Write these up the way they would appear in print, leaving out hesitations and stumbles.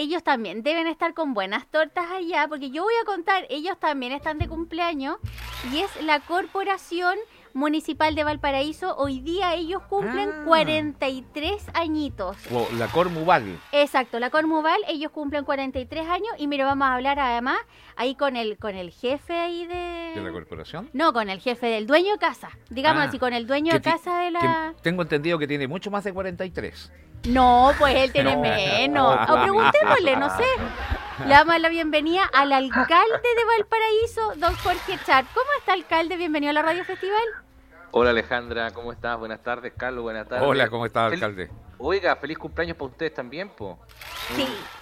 ellos también deben estar con buenas tortas allá, porque yo voy a contar, ellos también están de cumpleaños y es la Corporación Municipal de Valparaíso. Hoy día ellos cumplen 43 añitos. La Cormuval. Exacto, la Cormuval, ellos cumplen 43 años y mira, vamos a hablar además ahí con el jefe ahí ¿De la corporación? No, con el jefe del dueño de casa, digamos así, con el dueño de casa de la... Tengo entendido que tiene mucho más de 43. No, pues él tiene menos. O preguntémosle, no sé. Le damos la bienvenida al alcalde de Valparaíso, don Jorge Char. ¿Cómo está, alcalde? Bienvenido a la Radio Festival. Hola Alejandra, ¿cómo estás? Buenas tardes, Carlos, buenas tardes. Hola, ¿cómo estás, alcalde? Oiga, feliz cumpleaños para ustedes también, po. Sí,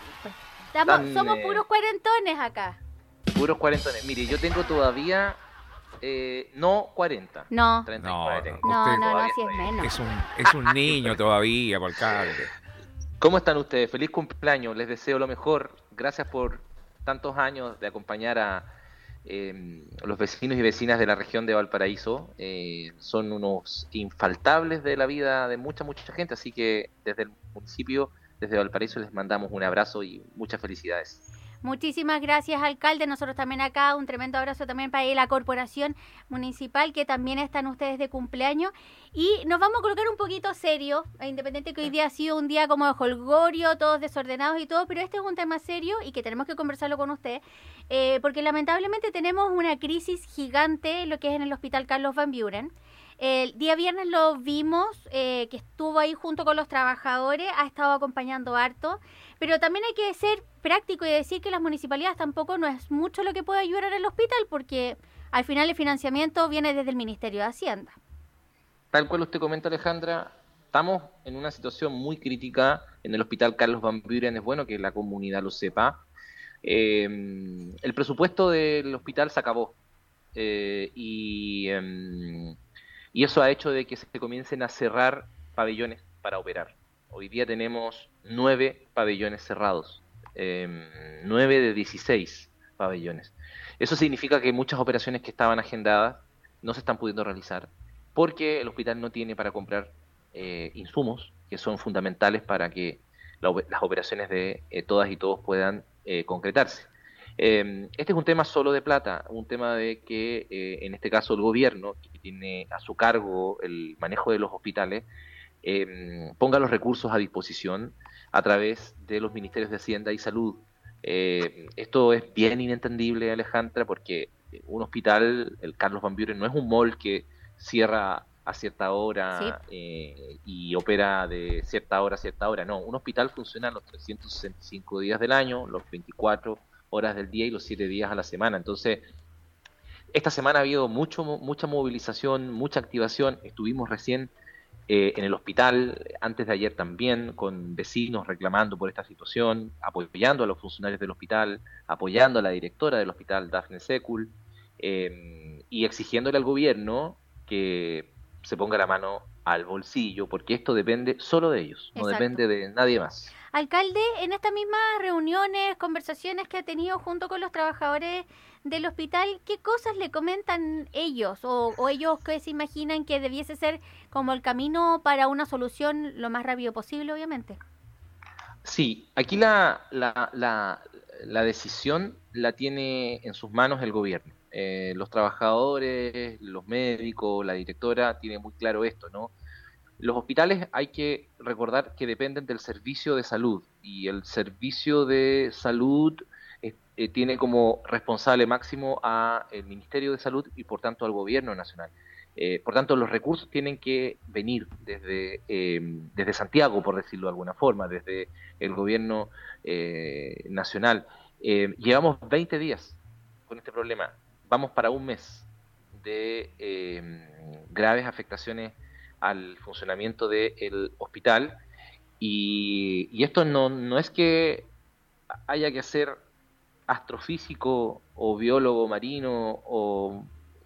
somos puros cuarentones acá. Puros cuarentones. Mire, yo tengo todavía, no 40. No, 39 no, tengo. si es menos. Es un niño todavía, alcalde. ¿Cómo están ustedes? Feliz cumpleaños, les deseo lo mejor. Gracias por tantos años de acompañar a los vecinos y vecinas de la región de Valparaíso. Son unos infaltables de la vida de mucha gente, así que desde el municipio, desde Valparaíso, les mandamos un abrazo y muchas felicidades. Muchísimas gracias, alcalde. Nosotros también acá, un tremendo abrazo también para la Corporación Municipal, que también están ustedes de cumpleaños. Y nos vamos a colocar un poquito serio, independiente que hoy día ha sido un día como de jolgorio, todos desordenados y todo, pero este es un tema serio y que tenemos que conversarlo con usted, porque lamentablemente tenemos una crisis gigante, lo que es en el Hospital Carlos Van Buren. El día viernes lo vimos, que estuvo ahí junto con los trabajadores, ha estado acompañando harto, pero también hay que ser práctico y decir que las municipalidades tampoco no es mucho lo que puede ayudar al hospital, porque al final el financiamiento viene desde el Ministerio de Hacienda. Tal cual usted comenta, Alejandra, estamos en una situación muy crítica en el Hospital Carlos Van Buren. Es bueno que la comunidad lo sepa. El presupuesto del hospital se acabó y eso ha hecho de que se comiencen a cerrar pabellones para operar. Hoy día tenemos 9 pabellones cerrados, 9 de 16 pabellones. Eso significa que muchas operaciones que estaban agendadas no se están pudiendo realizar porque el hospital no tiene para comprar insumos que son fundamentales para que las operaciones de todas y todos puedan concretarse. Este es un tema solo de plata, un tema de que en este caso el gobierno, que tiene a su cargo el manejo de los hospitales, ponga los recursos a disposición a través de los ministerios de Hacienda y Salud. Esto es bien inentendible, Alejandra, porque un hospital, el Carlos Van Buren, no es un mall que cierra a cierta hora, sí, y opera de cierta hora a cierta hora. No, un hospital funciona los 365 días del año, los 24 horas del día y los 7 días a la semana. Entonces, esta semana ha habido mucha movilización, mucha activación. Estuvimos recién en el hospital, antes de ayer también, con vecinos reclamando por esta situación, apoyando a los funcionarios del hospital, apoyando a la directora del hospital, Dafne Secul, y exigiéndole al gobierno que se ponga la mano al bolsillo, porque esto depende solo de ellos, no depende de nadie más. Alcalde, en estas mismas reuniones, conversaciones que ha tenido junto con los trabajadores del hospital, ¿qué cosas le comentan ellos o ellos que se imaginan que debiese ser como el camino para una solución lo más rápido posible, obviamente? Sí, aquí la decisión la tiene en sus manos el gobierno. Los trabajadores, los médicos, la directora tienen muy claro esto, ¿no? Los hospitales hay que recordar que dependen del servicio de salud y el servicio de salud tiene como responsable máximo a el Ministerio de Salud y por tanto al Gobierno Nacional. Por tanto, los recursos tienen que venir desde Santiago, por decirlo de alguna forma, desde el Gobierno Nacional. Llevamos 20 días con este problema, vamos para un mes de graves afectaciones al funcionamiento del hospital y esto no es que haya que ser astrofísico o biólogo marino o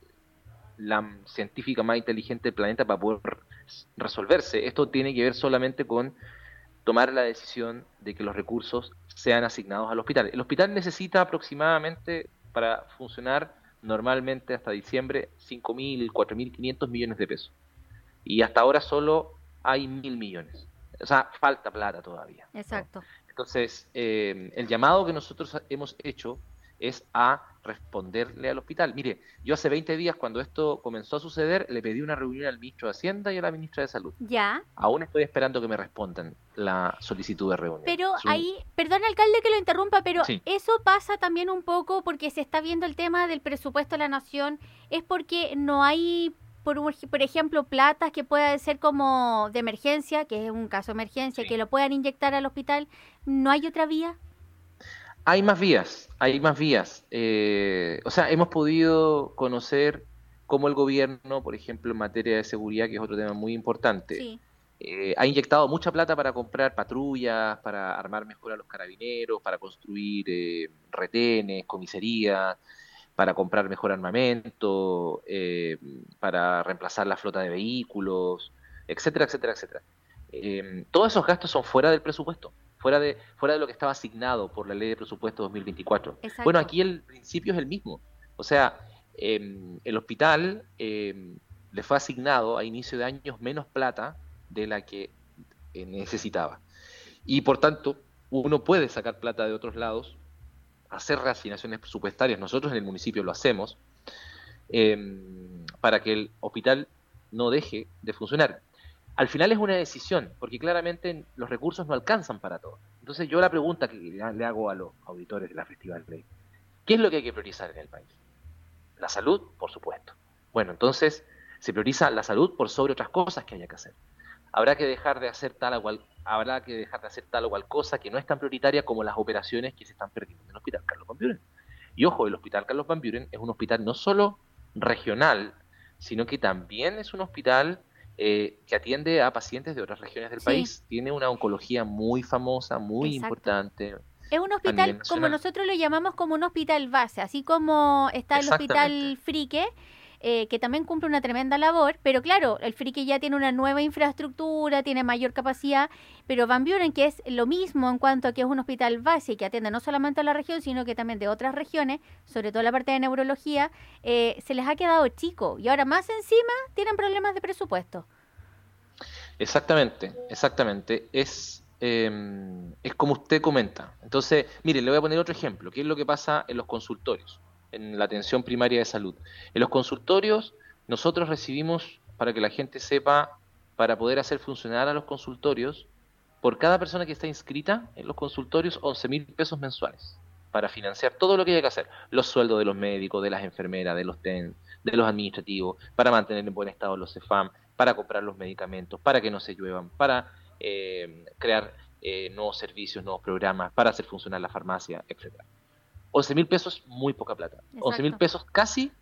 la científica más inteligente del planeta para poder resolverse. Esto tiene que ver solamente con tomar la decisión de que los recursos sean asignados al hospital. El hospital necesita aproximadamente, para funcionar normalmente hasta diciembre, 5.000, 4.500 millones de pesos. Y hasta ahora solo hay 1.000 millones. O sea, falta plata todavía. Exacto. ¿No? Entonces, el llamado que nosotros hemos hecho es a responderle al hospital. Mire, yo hace 20 días, cuando esto comenzó a suceder, le pedí una reunión al ministro de Hacienda y a la ministra de Salud. Ya. Aún estoy esperando que me respondan la solicitud de reunión. Pero ahí, perdón, alcalde, que lo interrumpa, pero Sí. eso pasa también un poco porque se está viendo el tema del presupuesto de la nación. Es porque no hay, por ejemplo, platas que puedan ser como de emergencia, que es un caso de emergencia, Sí. que lo puedan inyectar al hospital. ¿No hay otra vía? Hay más vías, hay más vías. O sea, hemos podido conocer cómo el gobierno, por ejemplo, en materia de seguridad, que es otro tema muy importante, Sí, ha inyectado mucha plata para comprar patrullas, para armar mejor a los carabineros, para construir retenes, comisarías, para comprar mejor armamento, para reemplazar la flota de vehículos, etcétera, etcétera, etcétera. Todos esos gastos son fuera del presupuesto, fuera de lo que estaba asignado por la ley de presupuesto 2024. exacto. Bueno, aquí el principio es el mismo. O sea, el hospital le fue asignado a inicio de años menos plata de la que necesitaba. Y por tanto, uno puede sacar plata de otros lados, hacer reasignaciones presupuestarias, nosotros en el municipio lo hacemos, para que el hospital no deje de funcionar. Al final es una decisión, porque claramente los recursos no alcanzan para todo. Entonces yo la pregunta que le hago a los auditores de la Festival Ley, ¿qué es lo que hay que priorizar en el país? La salud, por supuesto. Bueno, entonces se prioriza la salud por sobre otras cosas que haya que hacer. Habrá que dejar de hacer tal o cual cosa que no es tan prioritaria como las operaciones que se están perdiendo en el Hospital Carlos Van Buren. Y ojo, el Hospital Carlos Van Buren es un hospital no solo regional, sino que también es un hospital que atiende a pacientes de otras regiones del Sí. país. Tiene una oncología muy famosa, muy Exacto. importante. Es un nivel hospital, nacional. como nosotros lo llamamos, como un hospital base, así como está el hospital Exactamente. Frique, que también cumple una tremenda labor, pero claro, el Frique ya tiene una nueva infraestructura, tiene mayor capacidad, pero Van Buren, que es lo mismo en cuanto a que es un hospital base que atiende no solamente a la región, sino que también de otras regiones, sobre todo la parte de neurología, se les ha quedado chico y ahora más encima tienen problemas de presupuesto. Exactamente, exactamente. Es como usted comenta. Entonces, mire, le voy a poner otro ejemplo. ¿Qué es lo que pasa en los consultorios, en la atención primaria de salud? En los consultorios, nosotros recibimos, para que la gente sepa, para poder hacer funcionar a los consultorios, por cada persona que está inscrita en los consultorios, 11.000 pesos mensuales, para financiar todo lo que hay que hacer. Los sueldos de los médicos, de las enfermeras, de los TEN, de los administrativos, para mantener en buen estado los CEFAM, para comprar los medicamentos, para que no se lluevan, para crear nuevos servicios, nuevos programas, para hacer funcionar la farmacia, etcétera. 11.000 pesos, muy poca plata. Exacto. 11.000 pesos casi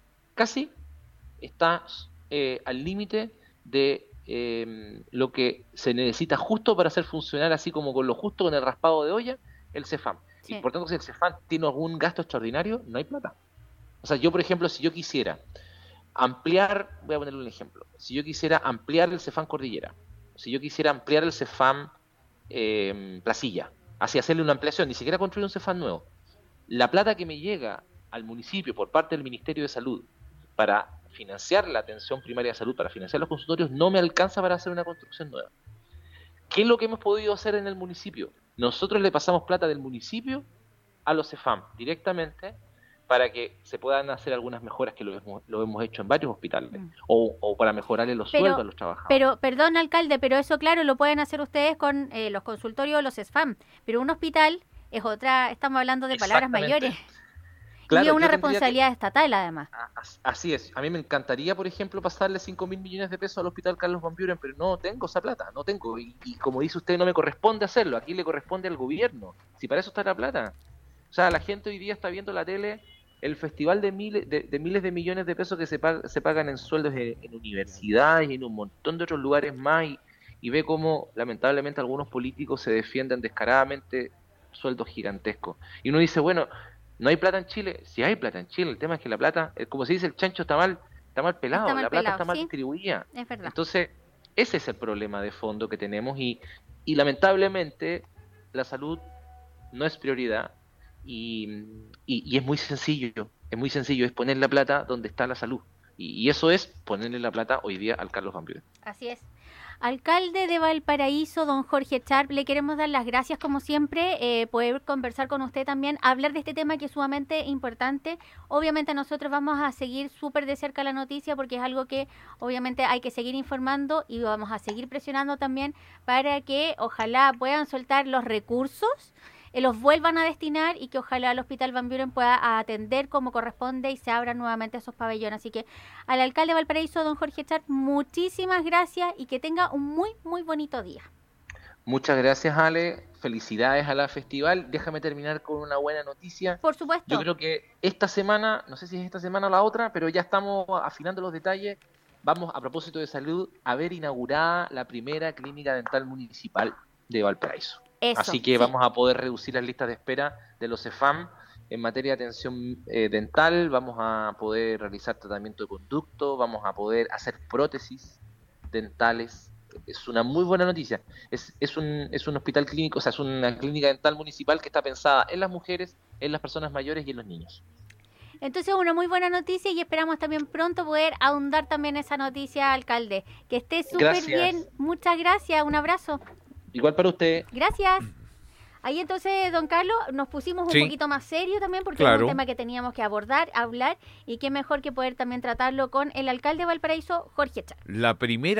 está al límite de lo que se necesita justo para hacer funcionar, así como con lo justo, con el raspado de olla, el CEFAM. Sí. Y por tanto, si el CEFAM tiene algún gasto extraordinario, no hay plata. O sea, yo, por ejemplo, si yo quisiera ampliar, voy a ponerle un ejemplo, si yo quisiera ampliar el CEFAM Cordillera, si yo quisiera ampliar el CEFAM Placilla, así hacerle una ampliación, ni siquiera construir un CEFAM nuevo, la plata que me llega al municipio por parte del Ministerio de Salud para financiar la atención primaria de salud, para financiar los consultorios, no me alcanza para hacer una construcción nueva. ¿Qué es lo que hemos podido hacer en el municipio? Nosotros le pasamos plata del municipio a los CEFAM directamente para que se puedan hacer algunas mejoras que lo hemos hecho en varios hospitales, o para mejorarle los sueldos a los trabajadores. Pero, perdón, alcalde, pero eso, claro, lo pueden hacer ustedes con los consultorios o los SFAM, pero un hospital es otra, estamos hablando de palabras mayores. Claro, y es una yo tendría responsabilidad estatal, además. Así es. A mí me encantaría, por ejemplo, pasarle 5.000 millones de pesos al Hospital Carlos Van Buren, pero no tengo esa plata, no tengo. Y como dice usted, no me corresponde hacerlo. Aquí le corresponde al gobierno. Si para eso está la plata. O sea, la gente hoy día está viendo la tele, el festival de miles de millones de pesos que se pagan en sueldos en universidades y en un montón de otros lugares más, y ve cómo, lamentablemente, algunos políticos se defienden descaradamente sueldos gigantescos. Y uno dice, bueno, ¿no hay plata en Chile? Sí hay plata en Chile. El tema es que la plata, como se dice, el chancho está mal pelado, la plata está mal distribuida. Es verdad. Entonces, ese es el problema de fondo que tenemos, y lamentablemente la salud no es prioridad, y es muy sencillo, es poner la plata donde está la salud. Y eso es ponerle la plata hoy día al Carlos Van Buren. Así es. Alcalde de Valparaíso, don Jorge Sharp, le queremos dar las gracias como siempre, poder conversar con usted también, hablar de este tema que es sumamente importante. Obviamente nosotros vamos a seguir súper de cerca la noticia porque es algo que obviamente hay que seguir informando y vamos a seguir presionando también para que ojalá puedan soltar los recursos, los vuelvan a destinar y que ojalá el Hospital Van Buren pueda atender como corresponde y se abran nuevamente esos pabellones. Así que al alcalde de Valparaíso, don Jorge Sharp, muchísimas gracias y que tenga un muy, muy bonito día. Muchas gracias, Ale. Felicidades a la festival. Déjame terminar con una buena noticia. Por supuesto. Yo creo que esta semana, no sé si es esta semana o la otra, pero ya estamos afinando los detalles. Vamos, a propósito de salud, a ver inaugurada la primera clínica dental municipal de Valparaíso. Eso, así que sí. vamos a poder reducir las listas de espera de los CEFAM en materia de atención dental, vamos a poder realizar tratamiento de conducto, vamos a poder hacer prótesis dentales. Es una muy buena noticia. Es un hospital clínico, o sea, es una clínica dental municipal que está pensada en las mujeres, en las personas mayores y en los niños. Entonces, una muy buena noticia y esperamos también pronto poder ahondar también esa noticia, alcalde. Que esté súper bien. Muchas gracias. Un abrazo. Igual para usted. Gracias. Ahí entonces, don Carlos, nos pusimos un Sí. poquito más serio también porque Claro. es un tema que teníamos que abordar, hablar y qué mejor que poder también tratarlo con el alcalde de Valparaíso, Jorge Sharp. La primera